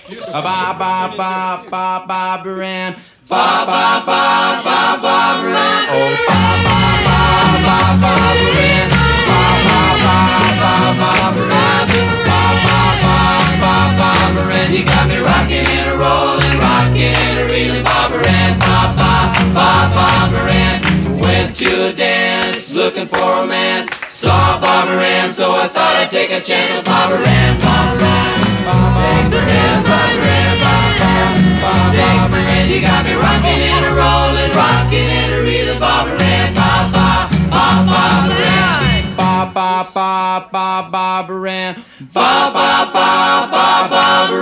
Ba ba ba ba ba Barbara Ann. Ba ba ba ba Barbara Ann. Oh ba ba ba ba Barbara Ann. Ba ba ba ba Barbara Ann. Ba ba ba ba Barbara Ann. You got me rocking and a rolling, rocking and a reeling, Barbara Ann. Ba ba ba Barbara Ann. Went to a dance looking for romance. Saw Barbara Ann, so I thought I'd take a chance with Barbara Ann. Barbara Ann. Barbara Ann, Barbara Ann, Barbara Ann, you got me rocking and a rolling, rocking and a reeling, Barbara Ann, Barbara Ann, Barbara Ann, Barbara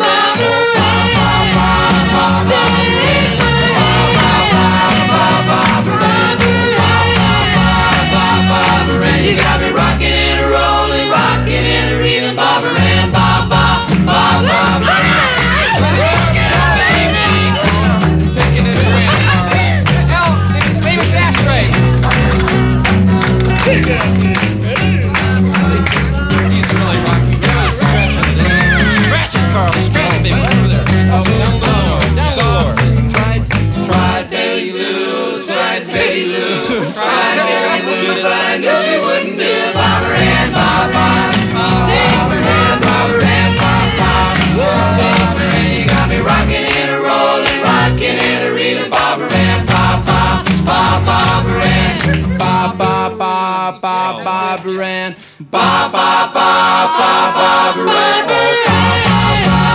Ann, you got me rocking and a rolling, rocking and a reeling, Barbara Ann, Barbara Ann. Tried Betty Lou, tried Betty Lou, tried Betty Lou, but I knew she wouldn't do it. Barbara Ann, Barbara Ann, Barbara Ann, Barbara Ann, you got me rocking and a rolling, rocking and a reeling, Barbara Ann, Barbara Ann, Barbara Ann, Barbara Ann.